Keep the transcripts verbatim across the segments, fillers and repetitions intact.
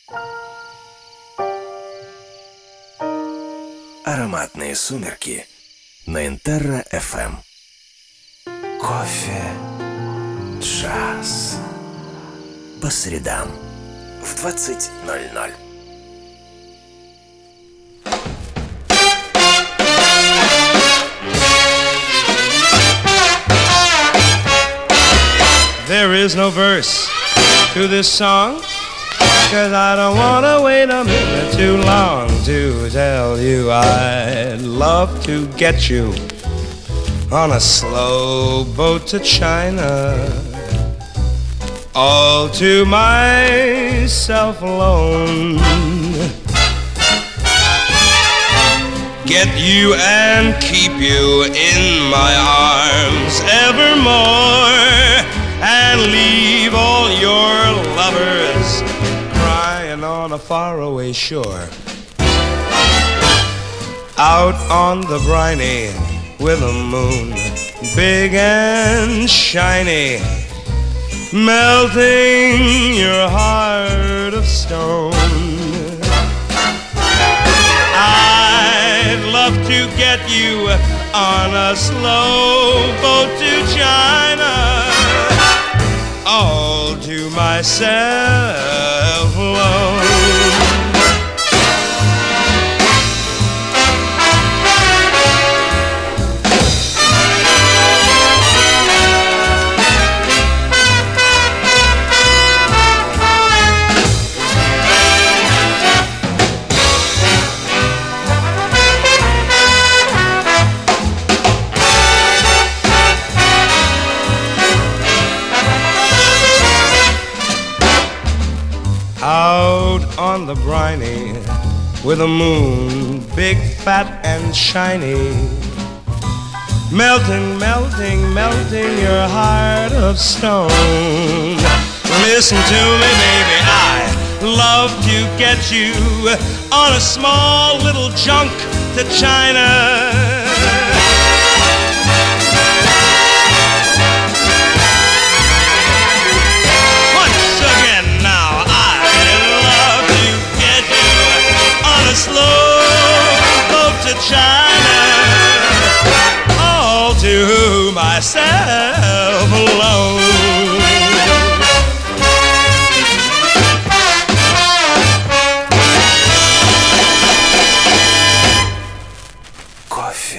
Ароматные сумерки на Интерра эф эм. Кофе, джаз. По средам в двадцать ноль ноль. There is no verse to this song, 'cause I don't wanna wait a minute too long to tell you I'd love to get you on a slow boat to China, all to myself alone. Get you and keep you in my arms evermore, and leave all your lovers crying on a faraway shore. Out on the briny with a moon big and shiny, melting your heart of stone. I'd love to get you on a slow boat to China, all to myself alone. Out on the briny with a moon big, fat, and shiny, melting, melting, melting your heart of stone. Listen to me, baby, I love to get you on a small little junk to China. Slow boat to China, all to myself alone. Кофе.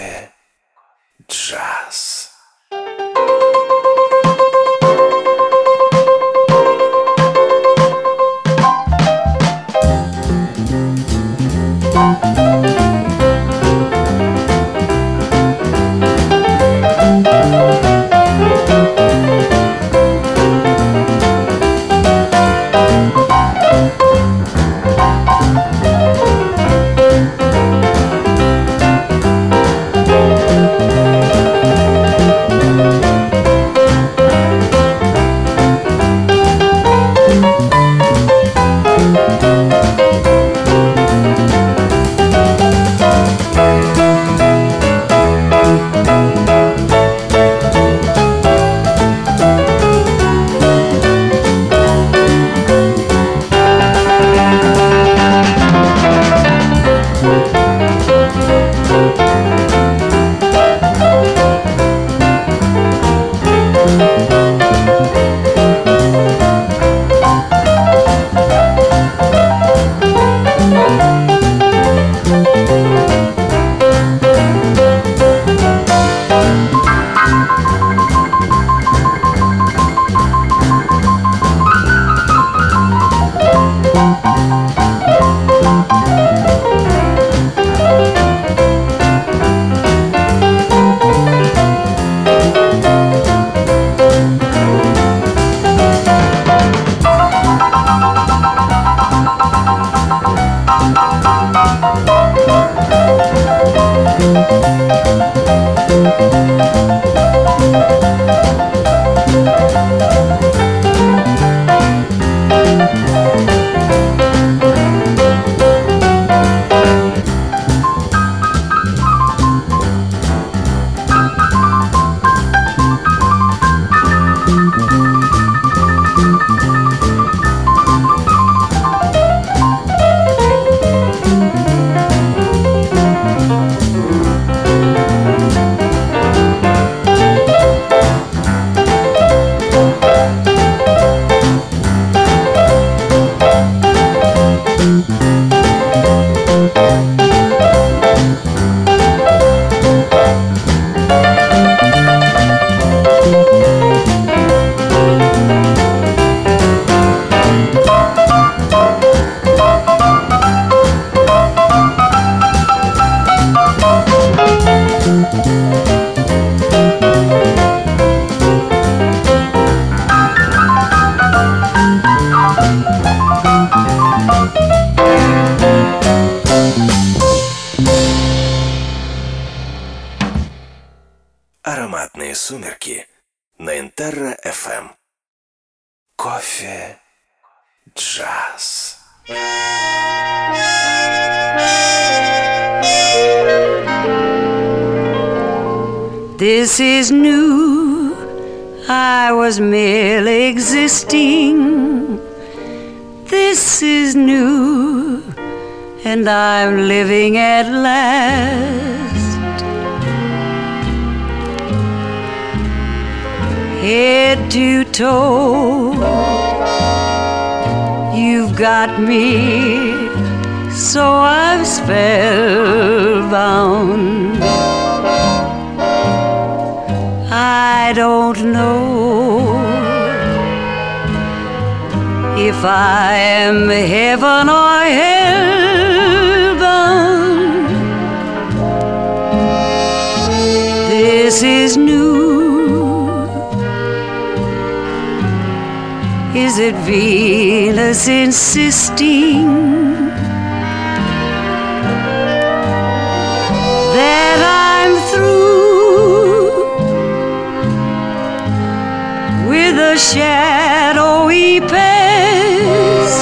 сумерки на Интерра эф эм. Кофе джаз. This is new. I was merely existing. This is new, and I'm living at last. Head to toe, you've got me, so I'm spellbound. I don't know if I am heaven or hell bound. This is new. Is it Venus insisting that I'm through with a shadowy past?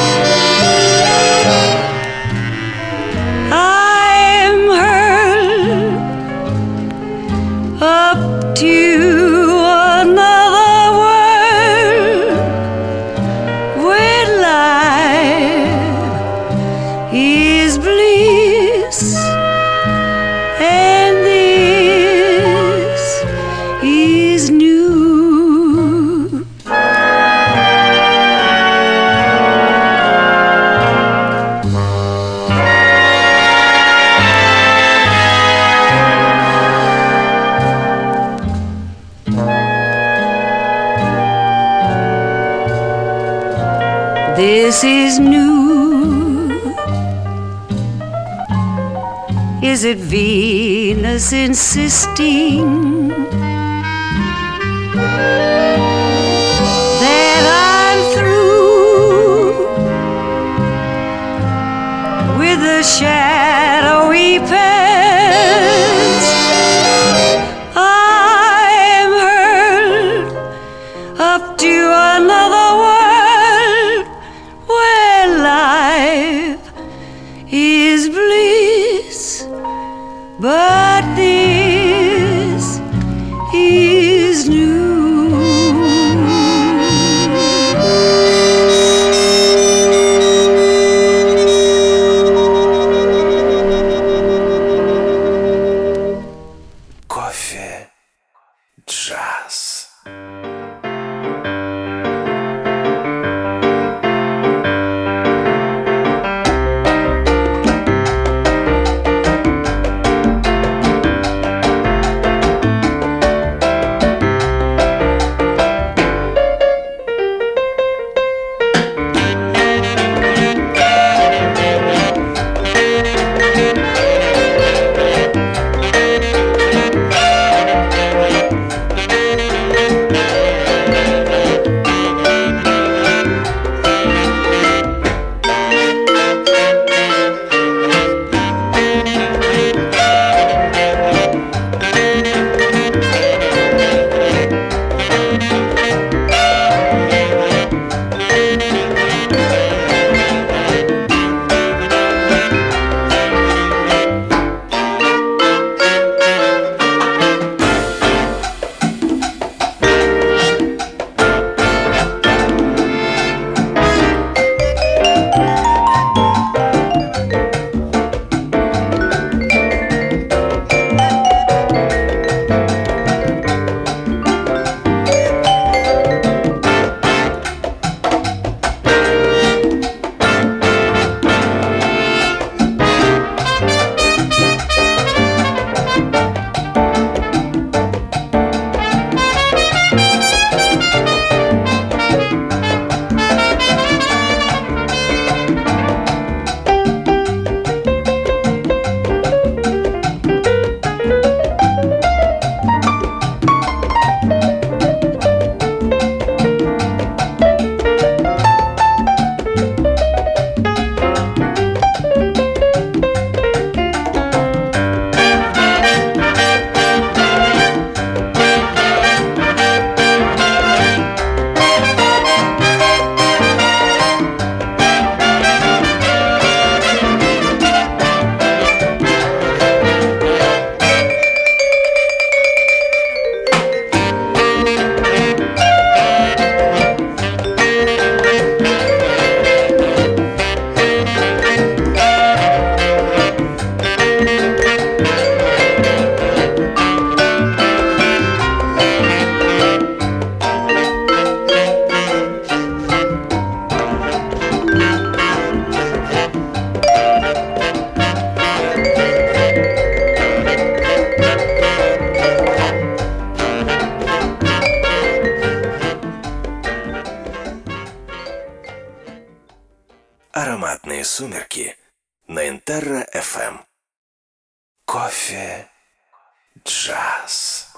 I'm hurled up to another world where life is bliss, and this is new. This is new. Is it Venus insisting that I'm through with the shadowy past? I'm hurled up to another world where life is bliss, but this is new. Кофе джаз. Ароматные сумерки на Интерра эф эм. Кофе джаз.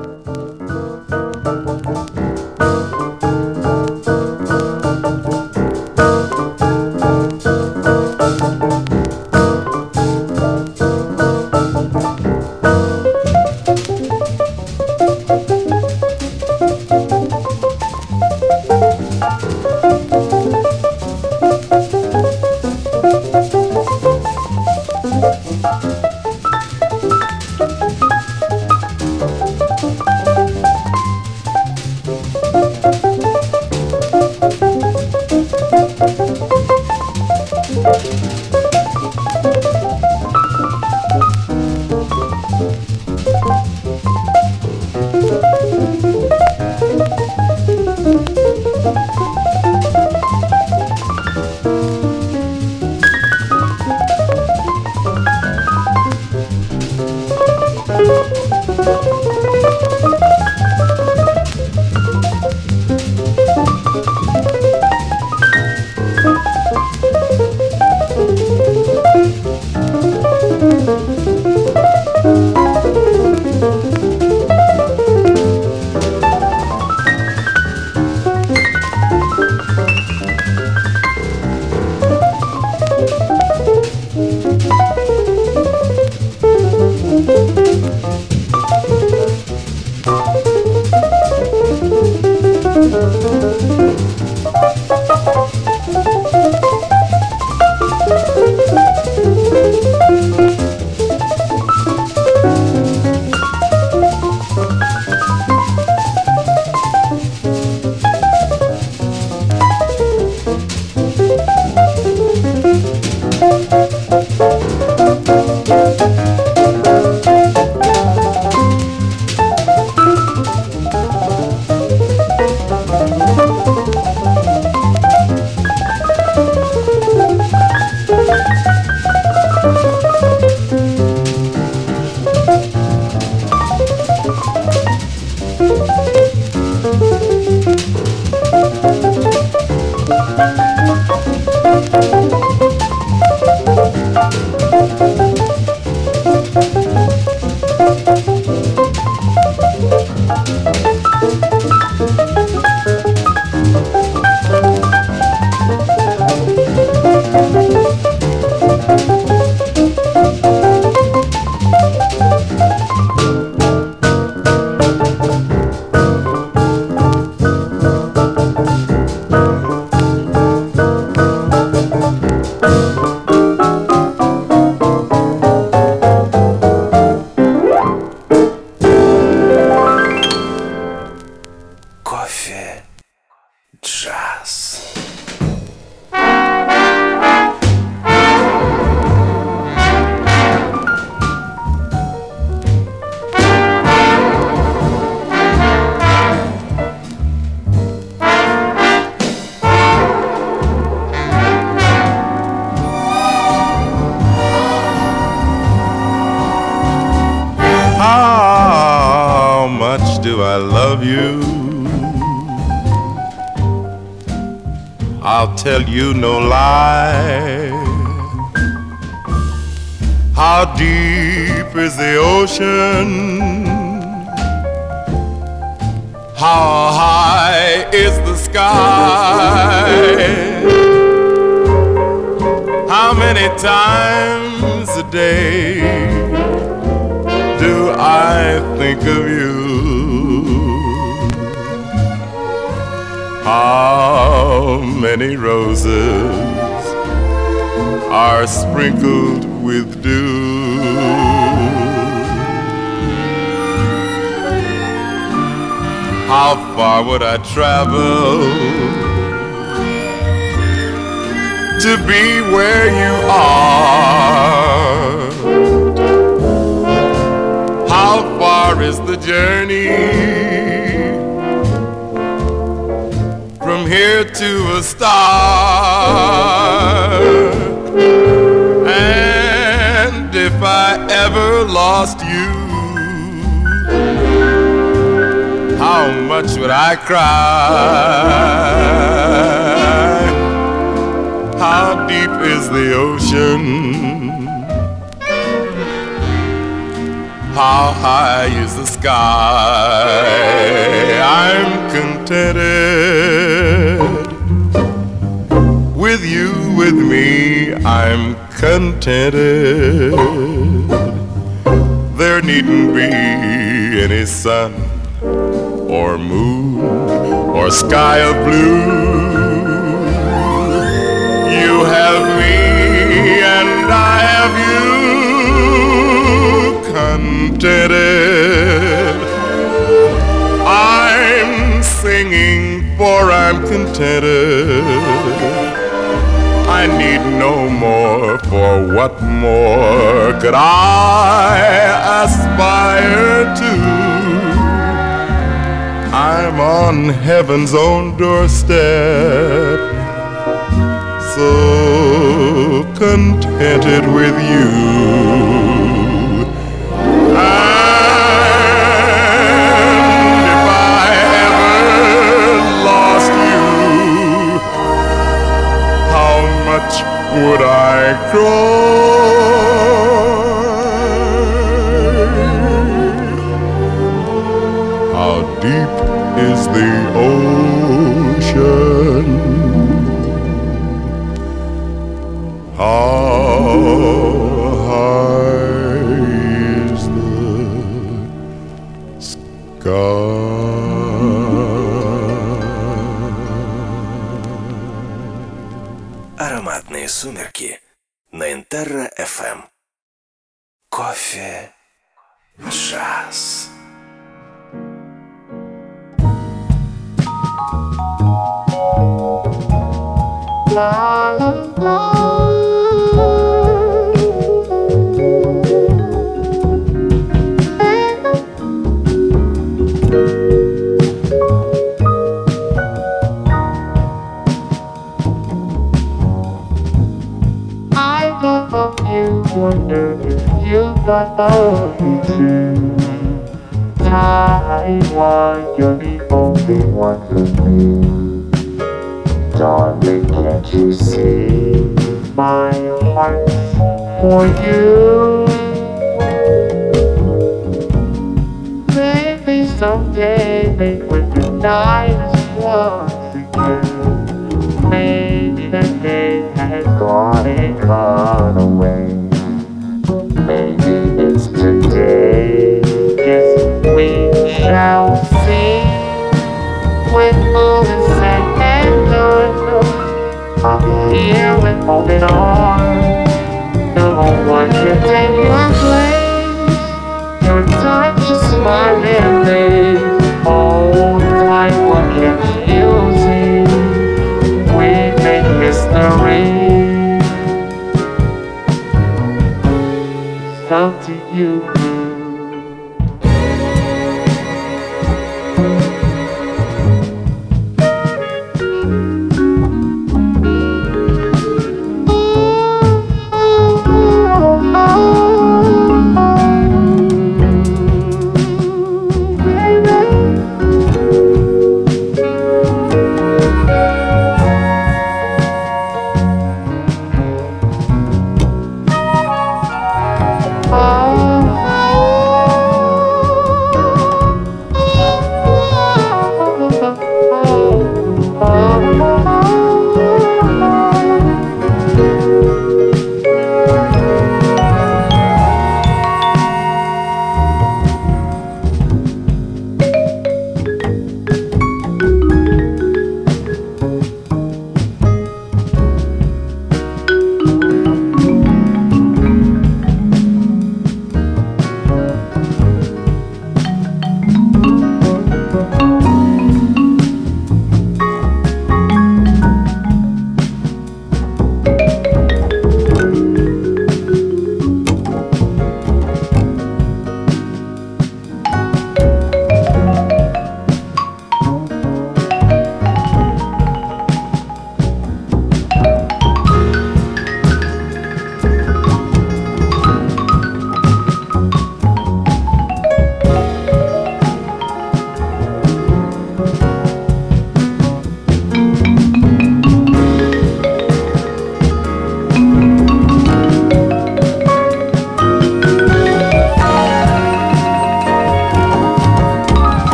Tell you no lie. How deep is the ocean? How high is the sky? How many times a day do I think of you? How many roses are sprinkled with dew? How far would I travel to be where you are? How far is the journey from here to a star? And if I ever lost you, how much would I cry? How deep is the ocean? How high is the sky? I'm contented. With you, with me, I'm contented. There needn't be any sun or moon or sky of blue. You have me and I have you, contented. I'm singing for I'm contented. I need no more, for what more could I aspire to? I'm on heaven's own doorstep, so contented with you. And if I ever lost you, how much would I cry? How deep is the ocean? How high is the sky? Ароматные сумерки на Интерра эф эм. Кофе, джаз. Wonder if you got love me too. Taiwan, you're the only one for me. Darling, can't you see my heart for you? Maybe someday they would unite us once again. Maybe the day has gone and gone away. Maybe it's today, yes, we shall see. When all is said and done, I'll be here with open arms. No one can take your place. Your touch is smiling face. All time, what can you see? We make history. Up to you. Oh,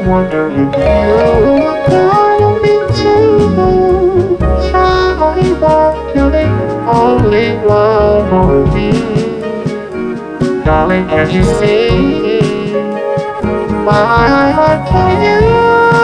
wonder if you call me too. Sorry, but you're the only one for me. Darling, can you see my heart for you?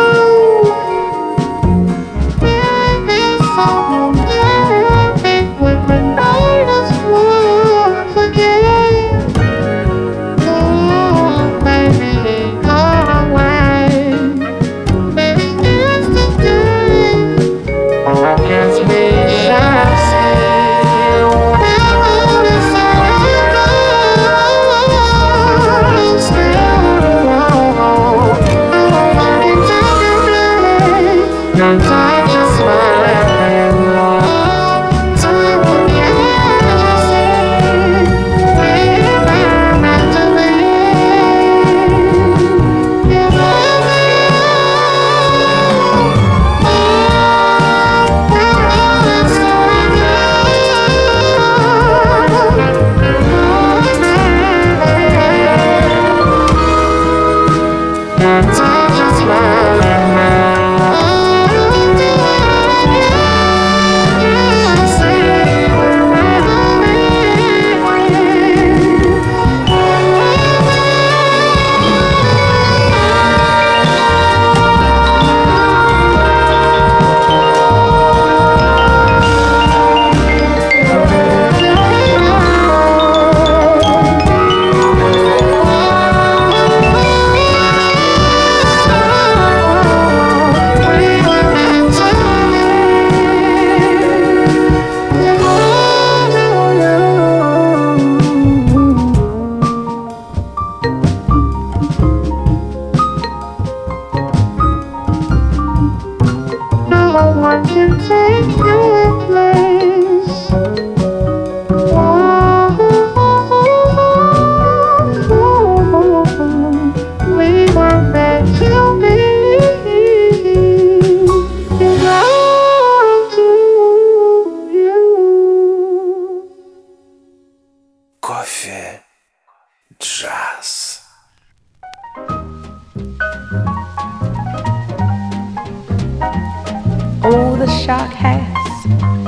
Oh, the shark has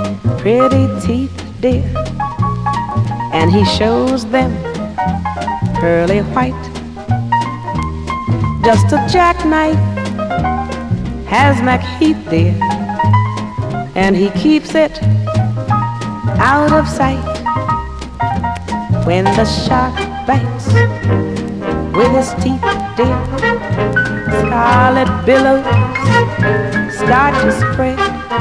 pretty teeth, dear, and he shows them pearly white. Just a jackknife has MacHeath, dear, and he keeps it out of sight. When the shark bites with his teeth, dear, scarlet billows start to spread.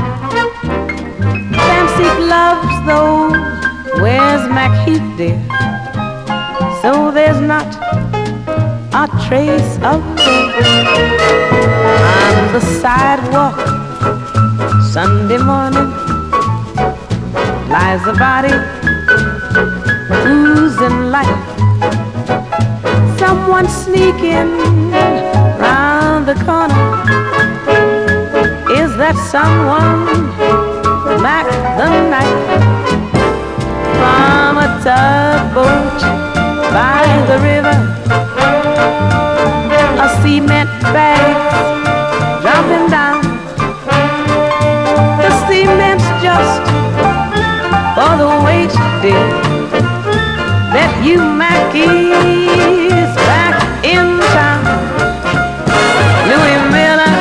Fancy gloves, though, wears MacHeath, dear, so there's not a trace of red. On the sidewalk, Sunday morning, lies a body oozing life. Someone sneaking round the corner. Is that someone Mac the Knife? From a tugboat by the river, a cement bag's dropping down. The cement's just for the weight, dear, that you Mackies back in town. Louis Miller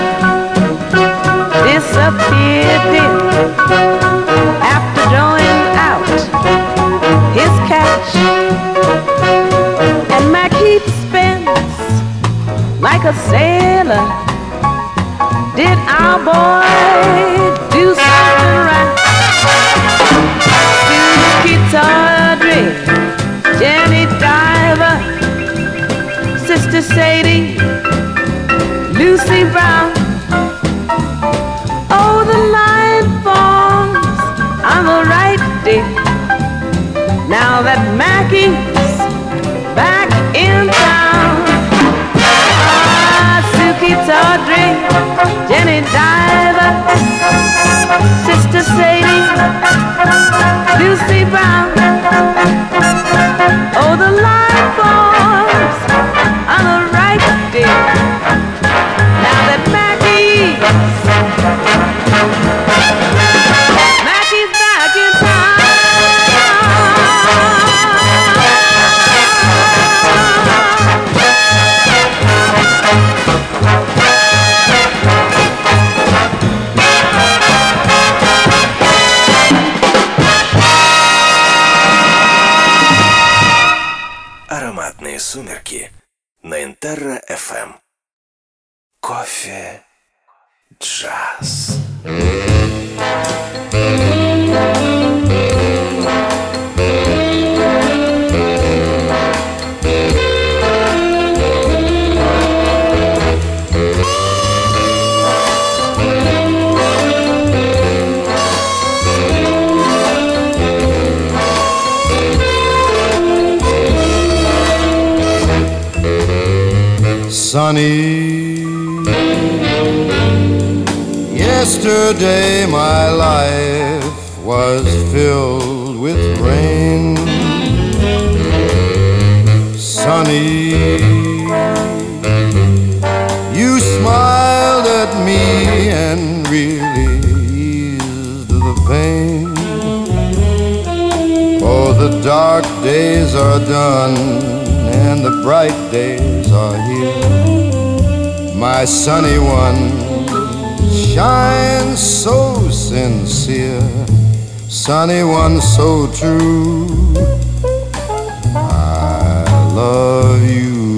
disappeared, dear, after drawing out his cash. And MacHeath spends like a sailor. Did our boy do something right? Suki Tawdry, Jenny Diver, Sister Sadie, Lucy Brown. Oh, the line falls on the right, dear, now that Mackie's back in town. Ah, Suki Tawdry, Jenny Diver, Sister Sadie, Lucy Brown. Oh, the line falls on the right, dear, Кофе джаз. Sunny, yesterday my life was filled with rain. Sunny, you smiled at me and really eased the pain. Oh, the dark days are done and the bright days are here. My sunny one shines so sincere, sunny one so true. I love you.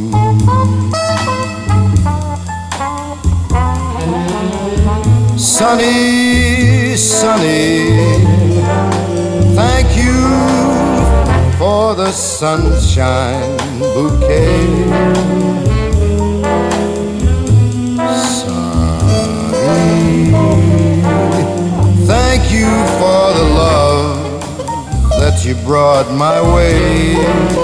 Sunny, sunny, thank you for the sunshine bouquet. Thank you for the love that you brought my way.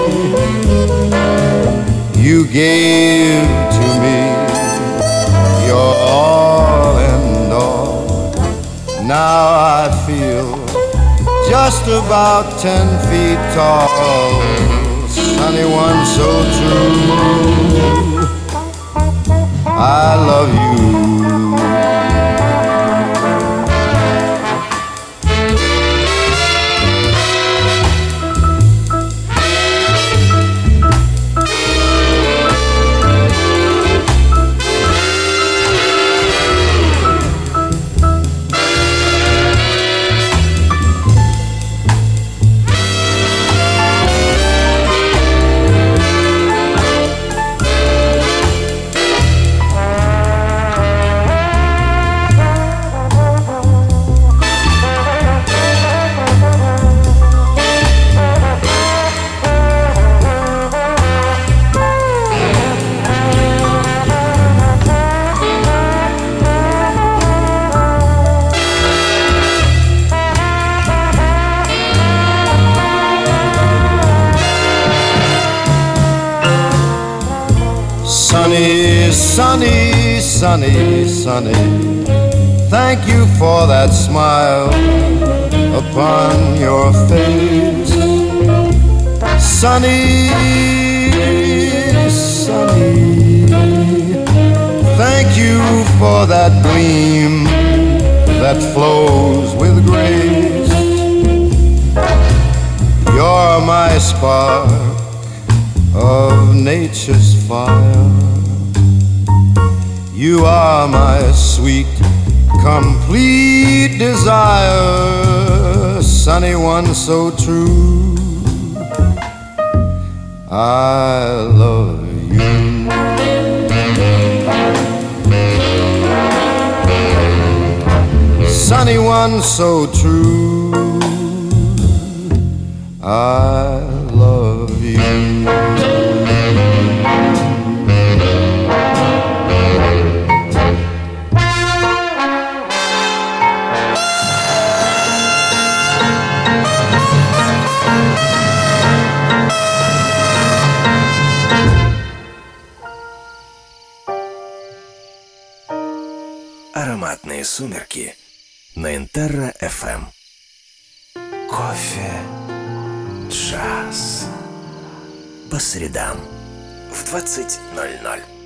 You gave to me your all and all. Now I feel just about ten feet tall. Sunny one so true, I love you. Sunny, sunny, sunny, sunny, thank you for that smile upon your face. Sunny, sunny, thank you for that gleam that flows with grace. You're my spark of nature's fire. You are my sweet, complete desire. Sunny one so true, I love you. Sunny one so true, I love you. Ароматные сумерки на Интерра эф эм. Кофе джаз. По средам в двадцать ноль ноль.